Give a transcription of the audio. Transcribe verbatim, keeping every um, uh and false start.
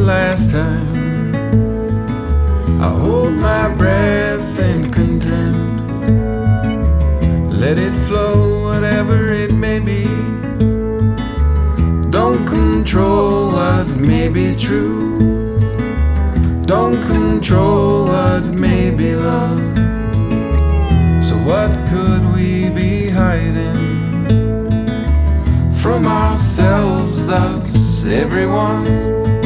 last time. I hold my breath in contempt. Let it flow, whatever it may be. Don't control what may be true. Don't control what may be love. So what could we be hiding from ourselves, thus everyone?